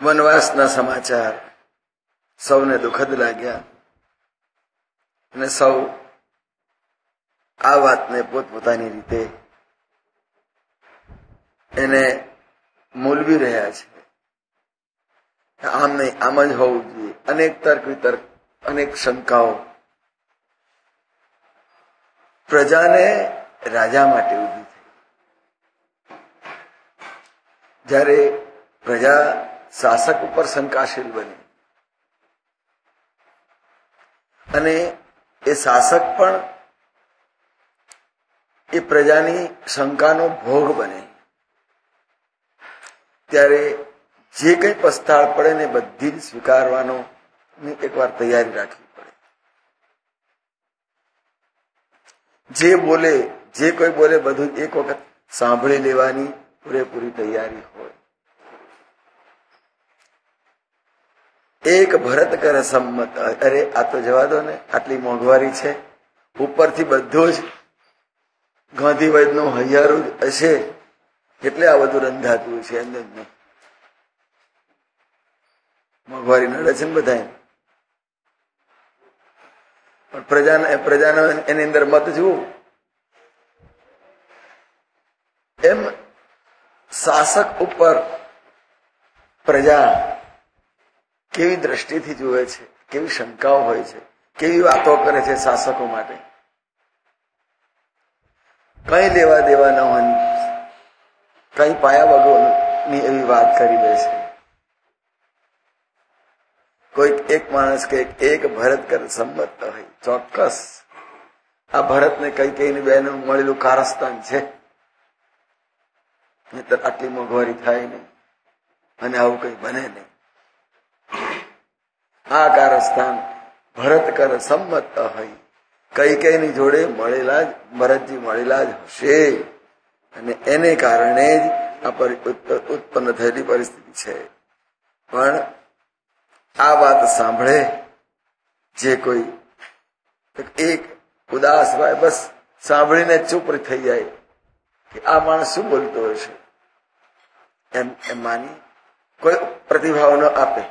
વનવાસના સમાચાર સૌને દુઃખદ લાગ્યા અને સૌ આ વાતને પોતપોતાની રીતે એને મૂલવી રહ્યા છે. આમ નહીં, આમ જ હોવું જોઈએ. અનેક તર્ક વિતર્ક, અનેક શંકાઓ પ્રજાને રાજા માટે ઉભી થઈ. જ્યારે પ્રજા શાસક ઉપર શંકાશીલ બની અને એ શાસક પણ એ પ્રજાની શંકાનો ભોગ બને, ત્યારે જે કંઈ પસ્તાળ પડે ને બધી જ સ્વીકારવાનો એકવાર તૈયારી રાખવી પડે. જે બોલે, જે કોઈ બોલે બધું એક વખત સાંભળી લેવાની પૂરેપૂરી તૈયારી હોય. એક ભરત કર સંમત. અરે આ તો જવા દો ને, આટલી મોંઘવારી છે, ઉપરથી બધું જ ગાંધી વૈદનું હૈયારું જ હશે એટલે આ બધું રંધાતું છે. અંદર મોંઘવારી નડે છે ને બધા, પણ પ્રજાનો એની અંદર મત જુઓ. એમ શાસક ઉપર પ્રજા કેવી દ્રષ્ટિથી જુએ છે, કેવી શંકાઓ હોય છે, કેવી વાતો કરે છે શાસકો માટે. કઈ લેવા દેવા ન હોય, કઈ પાયા વગરની એવી વાત કરી દે છે. કોઈ એક માણસ કે એક ભરત કર સંમત હોય, ચોક્કસ આ ભરતને કઈ કઈને બેનું મળેલું કારસ્તાન છે, નહીતર આટલી મોંઘવારી થાય નહીં અને આવું કઈ બને નહીં. આ કારસ્તાન ભરત કર સંમત હોય, કઈ કઈની જોડે મળેલા જ ભરતજી મળેલા જ હશે અને એને કારણે જ આ ઉત્પન્ન થયેલી પરિસ્થિતિ છે. પણ આ વાત સાંભળે જે કોઈ એક ઉદાસ હોય, બસ સાંભળીને ચૂપ થઈ જાય કે આ માણસ શું બોલતો હશે, એમ માની કોઈ પ્રતિભાવ ન આપે.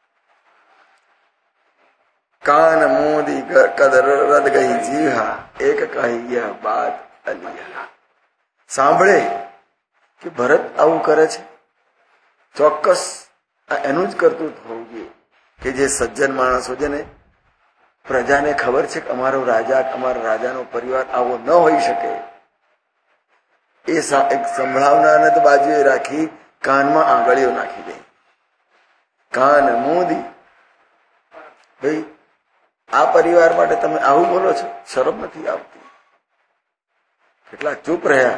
કાન મોદી કદર રદ ગઈ જીહા, એક કહી બાત અલિયા. સાંભળે કે ભરત આવું કરે છે, ચોક્કસ એનું જ કરતું હોવું જોઈએ. કે જે સજ્જન માણસો છે ને, પ્રજાને ખબર છે કે અમારો રાજાનો પરિવાર આવો ન હોઈ શકે, એ સંભળાવનારને તો બાજુએ રાખી કાનમાં આંગળીઓ નાખી દે. કાન મોદી, ભાઈ આ પરિવાર માટે તમે આવું બોલો છો, શરમ નથી આવતી? કેટલાક ચૂપ રહ્યા.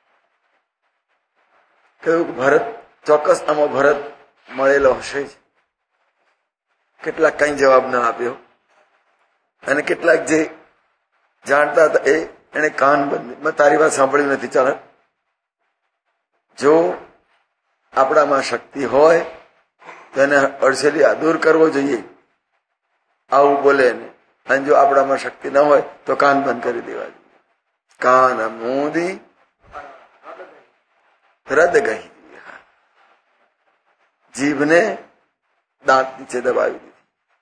કહ્યું ભરત, ચોક્કસ આમાં ભરત મળેલો હશે જ. કેટલાક કઈ જવાબ ના આપ્યો અને કેટલાક જે જાણતા હતા એને કાન બંધ. મેં તારી વાત સાંભળી નથી, ચાલ. જો આપણામાં શક્તિ હોય તો એને અડસેલી દૂર કરવો જોઈએ, આવું બોલે ને. અને જો આપણામાં શક્તિ ન હોય તો કાન બંધ કરી દેવા જોઈએ. કાન મોદી રદ ગઈ, જીભને દાંત નીચે દબાવી દીધી.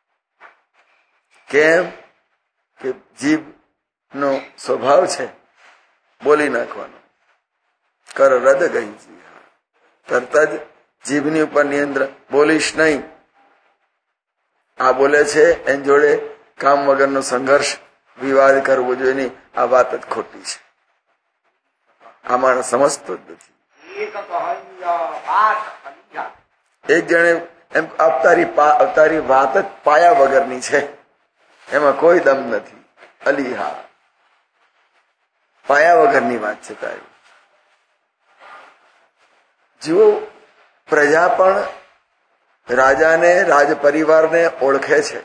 કેમ કે જીભ નો સ્વભાવ છે બોલી નાખવાનો. કર રદ ગઈ, તરત જ જીભની ઉપર નિયંત્રણ, બોલીશ નહીં. આ બોલે છે એની જોડે કામ વગરનો સંઘર્ષ, વિવાદ કરવો જોઈએ નહીં. આ વાત જ ખોટી છે. આ માણસ સમજતો જ નથી. એક જણે એમ તારી વાત જ પાયા વગરની છે, એમાં કોઈ દમ નથી. અલીહા, પાયા વગરની વાત છે તારી. જુઓ, પ્રજા પણ રાજાને, રાજ પરિવારને ઓળખે છે.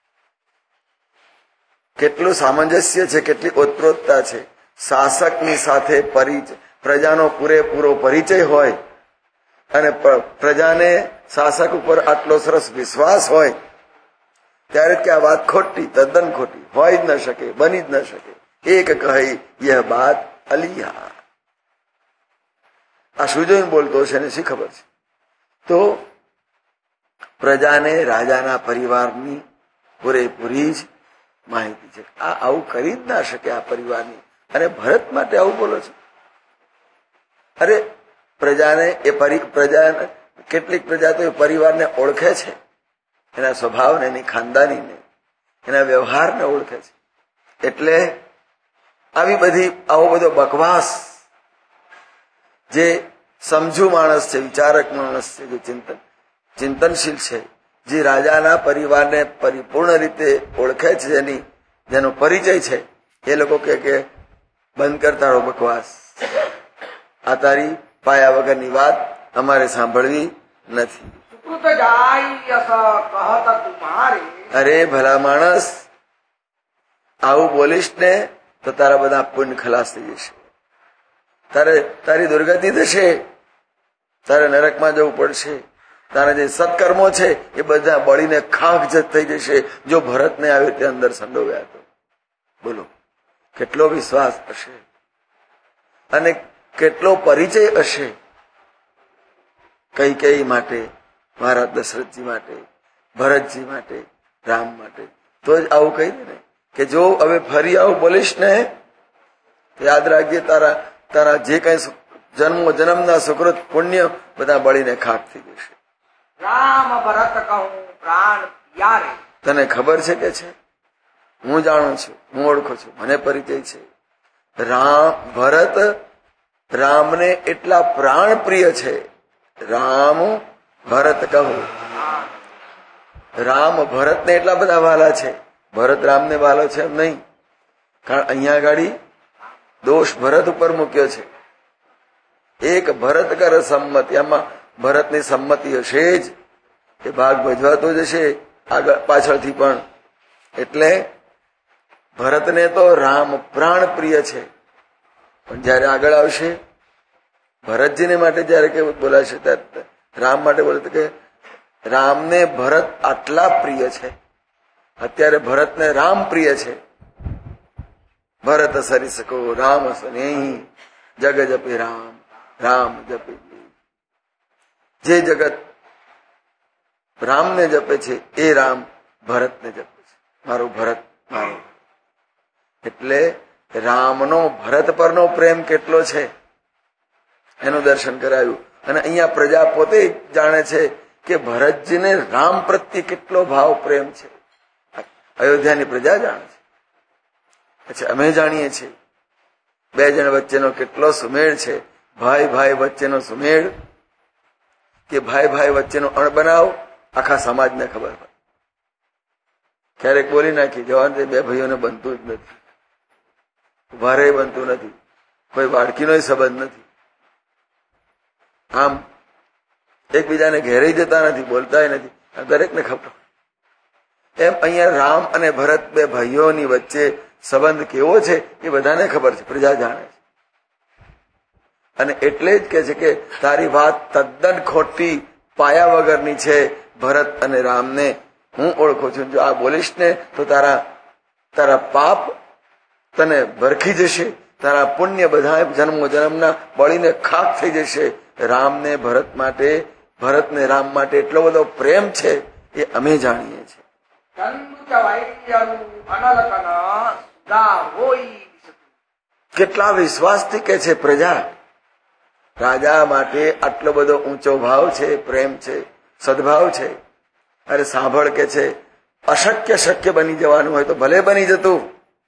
કેટલું સામંજસ્ય છે, કેટલી ઓતપ્રોતતા છે. શાસકની સાથે પ્રજાનો પૂરેપૂરો પરિચય હોય અને પ્રજાને શાસક ઉપર આટલો સરસ વિશ્વાસ હોય, ત્યારે કે આ વાત ખોટી, તદ્દન ખોટી હોય જ ન શકે, બની જ ન શકે. એક કહી યહ બાત અલિયા. આ શું જોઈને બોલતો છે ને શી ખબર છે? તો પ્રજાને રાજાના પરિવારની પૂરેપૂરી જ માહિતી છે. આ આવું કરી જ ના શકે આ પરિવારની, અને ભરત માટે આવું બોલો છો? અરે પ્રજાને પ્રજા કેટલીક પ્રજા તો એ પરિવારને ઓળખે છે, એના સ્વભાવને, એની ખાનદાનીને, એના વ્યવહારને ઓળખે છે. એટલે આવો બધો બકવાસ, જે સમજુ માણસ છે, વિચારક માણસ છે, જે ચિંતનશીલ છે, જે રાજાના પરિવારને પરિપૂર્ણ રીતે ઓળખે છે, જેનો પરિચય છે, એ લોકો કે બંધ કર તારો બકવાસ, આ તારી પાયા વગરની વાત અમારે સાંભળવી નથી. અરે ભલા માણસ, આવું બોલીશ ને તો તારા બધા પુણ્ય ખલાસ થઈ જશે, તારી દુર્ગતિ થશે, તારે નરકમાં જવું પડશે, તારા જે સત્કર્મો છે એ બધા બળીને ખાખ થઈ જશે. જો ભરતને આવી રીતે અંદર સંડોવ્યા તો બોલો કેટલો વિશ્વાસ હશે અને કેટલો પરિચય હશે કૈકેયી માટે, મહારાજ દશરથજી માટે, ભરતજી માટે, રામ માટે. તો જ આવું કહી દે ને કે જો હવે ફરી આવું બોલીશ ને યાદ રાખજે, તારા જે કઈ જન્મના સુકૃત પુણ્ય બધા બળીને ખાક થઈ જશે. રામ ભરત કહું પ્રાણ યારે. તને ખબર છે કે છે? હું જાણું છું, હું ઓળખું છું, મને પરિચય છે. ભરત રામને એટલા પ્રાણ પ્રિય છે. રામ ભરત કહું, રામ ભરતને એટલા બધા વાલા છે. ભરત રામને વાલો છે એમ નહીં, કારણ અહીંયા આગળ દોષ ભરત ઉપર મૂક્યો છે. એક ભરત કર સંમતિ, આમાં ભરતની સંમતિ હશે જ, એ ભાગ ભજવાતો જ હશે આગળ પાછળથી પણ. એટલે ભરતને તો રામ પ્રાણ પ્રિય છે, પણ જયારે આગળ આવશે ભરતજીને માટે જયારે કેવું બોલાશે ત્યારે રામ માટે બોલે કે રામને ભરત આટલા પ્રિય છે. અત્યારે ભરતને રામ પ્રિય છે. ભરત સરી શકો રામ સ્નેહી, જગ જપે રામ, રામ જપે. જે જગત રામને જપે છે એ રામ ભરતને જપે છે. મારો ભરત મારો. એટલે રામનો ભરત પરનો પ્રેમ કેટલો છે એનું દર્શન કરાયું. અને અહીંયા પ્રજા પોતે જાણે છે કે ભરતજીને રામ પ્રત્યે કેટલો ભાવ પ્રેમ છે. અયોધ્યાની પ્રજા જાણે છે. પછી અમે જાણીએ છીએ બે જણ વચ્ચેનો કેટલો સુમેળ છે, ભાઈ ભાઈ વચ્ચેનો સુમેળ, કે ભાઈ ભાઈ વચ્ચેનો અણબનાવ આખા સમાજને ખબર પડે. ક્યારેક બોલી નાખી જવાન બે ભાઈઓને બનતું જ નથી, ઉભારે બનતું નથી, કોઈ બાળકીનો સંબંધ નથી, આમ એકબીજાને ઘેરે જતા નથી, બોલતા નથી, દરેકને ખબર. એમ અહીંયા રામ અને ભરત બે ભાઈઓની વચ્ચે સંબંધ કેવો છે એ બધાને ખબર છે, પ્રજા જાણે છે. અને એટલે જ કે છે કે તારી વાત તદ્દન ખોટી, પાયા વગરની છે. ભરત અને રામને હું ઓળખું છું. જો આ બોલીશ ને તો તારા પાપ તને ભરખી જશે, તારા પુણ્ય બધા જન્મો જન્મના બળીને ખાક થઈ જશે. રામને ભરત માટે, ભરતને રામ માટે એટલો બધો પ્રેમ છે એ અમે જાણીએ છીએ. કેટલા વિશ્વાસથી કે છે પ્રજા, રાજા માટે આટલો બધો ઊંચો ભાવ છે, પ્રેમ છે, સદભાવ છે. અરે સાંભળ કે છે અશક્ય શક્ય બની જવાનું હોય તો ભલે બની જતું,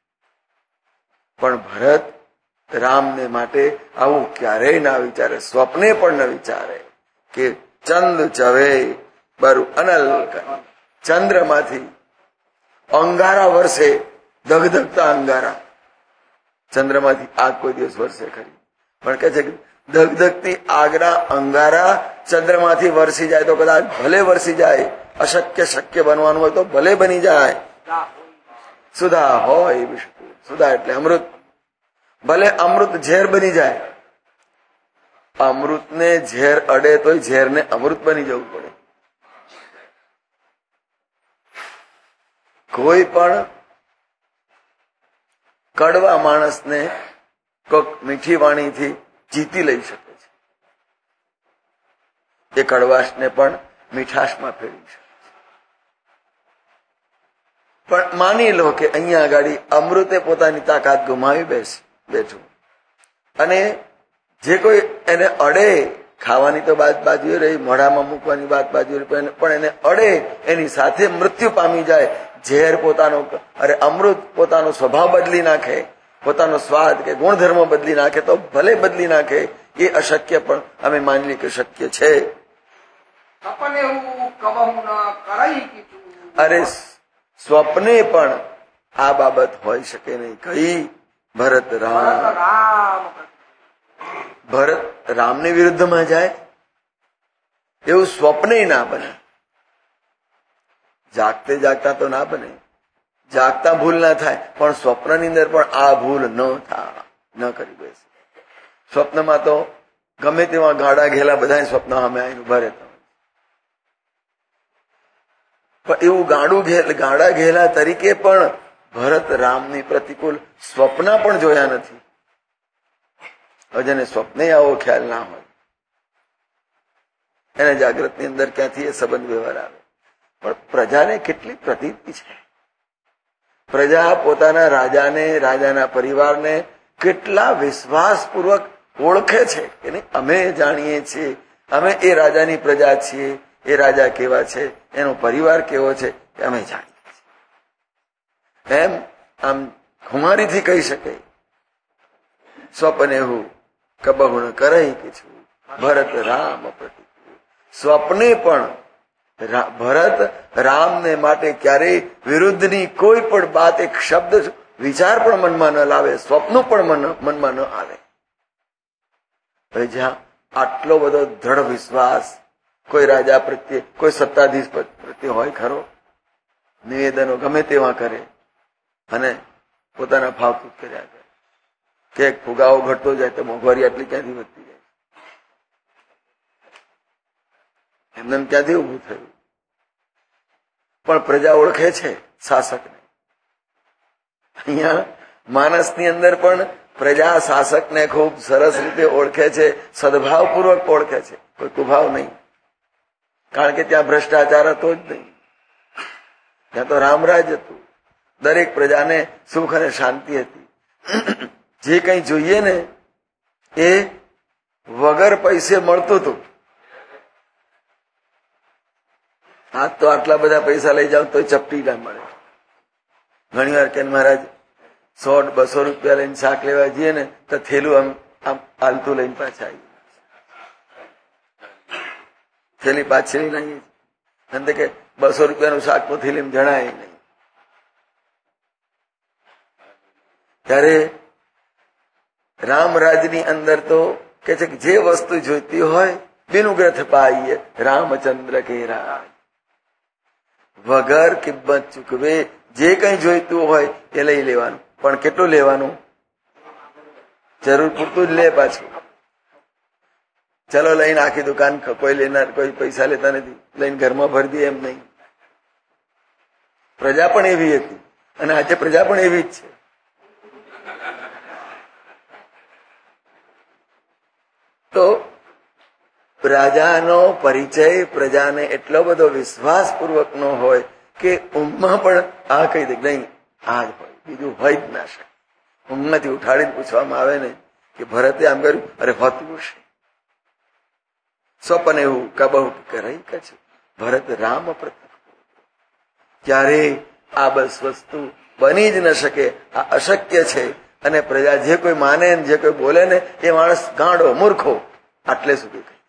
પણ ભરત રામને માટે આવું ક્યારેય ના વિચારે, સ્વપ્ને પણ ન વિચારે કે ચંદ ચવે બરુ અનલ, ચંદ્રમાંથી અંગારા વર્ષે, ધગધગતા અંગારા. ચંદ્રમાંથી આગ કોઈ દિવસ વર્ષે ખરી, પણ કે છે ધગધગતી આગના અંગારા ચંદ્રમાંથી વરસી જાય તો કદાચ ભલે વરસી જાય, અશક્ય શક્ય બનવાનું હોય તો ભલે બની જાય. સુધા હોય, સુધા એટલે અમૃત, ભલે અમૃત ઝેર બની જાય. અમૃતને ઝેર અડે તો ઝેરને અમૃત બની જવું પડે. કોઈ પણ કડવા માણસને કોક મીઠી વાણીથી જીતી લઈ શકે છે. એ કડવાશને પણ મીઠાશમાં ફેરવી શકે. પણ માની લો કે અહીંયા આગળ અમૃતે પોતાની તાકાત ગુમાવી બેઠું અને જે કોઈ એને અડે, ખાવાની તો વાત બાજુએ રહી, મોઢામાં મૂકવાની વાત બાજુ રહી, પણ એને અડે એની સાથે મૃત્યુ પામી જાય. ઝેર પોતાનો અમૃત પોતાનો સ્વભાવ બદલી નાખે, પોતાનો સ્વાદ કે ગુણધર્મ બદલી નાખે તો ભલે બદલી નાખે, એ અશક્ય પણ અમે માની લઈએ કે શક્ય છે. સપને હું કબહુ ન કરઈ કીધું. અરે સ્વપ્ને પણ આ બાબત હોઈ શકે નહીં. કઈ? ભરત રામની વિરુદ્ધમાં જાય એવું સ્વપ્ને ના બને. જાગતે જાગતા તો ના બને, જાગતા ભૂલ ના થાય, પણ સ્વપ્નની અંદર પણ આ ભૂલ ન કરી બેસે. સ્વપ્નમાં તો ગમે તેવા ગાડા ઘેલા બધા સ્વપ્ન અમે આવીને ઉભા રહેતા હોય, પણ એવું ગાડા ઘેલા તરીકે પણ ભરત રામની પ્રતિકૂળ સ્વપ્ન પણ જોયા નથી. જેને સ્વપ્ને આવો ખ્યાલ ના હોય એને જાગ્રતની અંદર ક્યાંથી એ સંબંધ વ્યવહાર આવે. પણ પ્રજાને કેટલી પ્રતીતિ છે. પ્રજા પોતાના રાજાને, રાજાના પરિવારને કેટલા વિશ્વાસપૂર્વક ઓળખે છે કે નહીં, અમે જાણીએ છીએ, અમે એ રાજાની પ્રજા છીએ, એ રાજા કેવા છે, એનો પરિવાર કેવો છે એ અમે જાણીએ છીએ. એમ આમ ખુમારીથી કહી શકે. સ્વપ્ને હું કબહુ ન કરઈ કીધું ભરત રામ પ્રતિ. સ્વપ્ને પણ ભરત રામને માટે ક્યારેય વિરુદ્ધની કોઈ પણ વાત, એક શબ્દ વિચાર પણ મનમાં ન લાવે, સ્વપ્નો પણ મનમાં ન આવે. જ્યાં આટલો બધો દ્રઢ વિશ્વાસ કોઈ રાજા પ્રત્યે, કોઈ સત્તાધીશ પ્રત્યે હોય ખરો? નિવેદનો ગમે તેવા કરે અને પોતાના ભાવતૂત કર્યા કરે કે ફુગાવો ઘટતો જાય તો મોંઘવારી આટલી ક્યાંથી વધતી જાય, એમને ક્યાંથી ઉભું થયું. પણ પ્રજા ઓળખે છે શાસકને. અહીંયા માનસની અંદર પણ પ્રજા શાસકને ખૂબ સરસ રીતે ઓળખે છે, સદભાવપૂર્વક ઓળખે છે, કોઈ કુભાવ નહીં. કારણ કે ત્યાં ભ્રષ્ટાચાર હતો જ નહીં, ત્યાં તો રામરાજ હતું. દરેક પ્રજાને સુખ અને શાંતિ હતી. જે કંઈ જોઈએ ને એ વગર પૈસે મળતું હતું. આજ તો આટલા બધા પૈસા લઈ જાવ તો ચપટી ના મળે. ઘણી વાર કે મહારાજ 100-200 રૂપિયા લઈને શાક લેવા જઈએ ને તો થેલું આમ હાલતું લઈને પાછા આવીએ, થેલી પાછી લઈને આવીએ. અને કે 200 રૂપિયાનું શાક તો થેલીમાં જણાય નહીં. ત્યારે રામરાજની અંદર તો કે છે કે જે વસ્તુ જોઈતી હોય બિનુ ગ્રથ પાઈએ રામચંદ્ર કે રાજ. વગર કિંમત ચૂકવે જે કઈ જોઈતું હોય એ લઈ લેવાનું. પણ કેટલું લેવાનું? જરૂર પૂરતું જ લે પાછું. ચલો લઈને આખી દુકાન કોઈ લેનાર, કોઈ પૈસા લેતા નથી, લઈને ઘરમાં ભરી દે એમ નહીં. પ્રજા પણ એવી હતી અને આજે પ્રજા પણ એવી જ છે. તો રાજાનો પરિચય પ્રજાને એટલો બધો વિશ્વાસપૂર્વક નો હોય કે ઊંઘમાં પણ આ કહી દે નહીં, આ જ હોય, બીજું હોય જ ના શકે. ઊંઘમાંથી ઉઠાડીને પૂછવામાં આવે ને કે ભરતે આમ કર્યું, અરે હોતું હશે. સ્વપ્ન એવું કબહુ કરઈ કછું ભરત રામ પ્રતિ. ક્યારે આ બસ વસ્તુ બની જ ન શકે, આ અશક્ય છે. અને પ્રજા જે કોઈ માને, જે કોઈ બોલે ને એ માણસ ગાંડો, મૂર્ખો, આટલે સુધી કહે.